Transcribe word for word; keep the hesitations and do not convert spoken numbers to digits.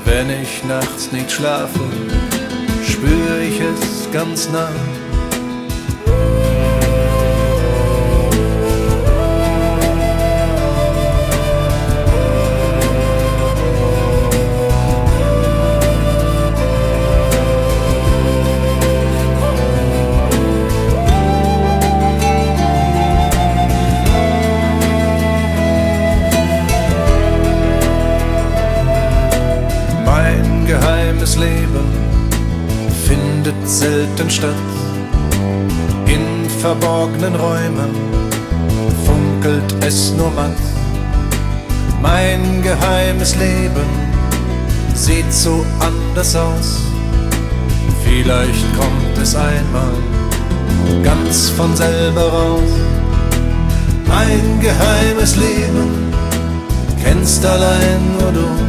Wenn ich nachts nicht schlafe, spür ich es ganz nah. Mein geheimes Leben findet selten statt. In verborgenen Räumen funkelt es nur matt. Mein geheimes Leben sieht so anders aus. Vielleicht kommt es einmal ganz von selber raus. Mein geheimes Leben kennst allein nur du.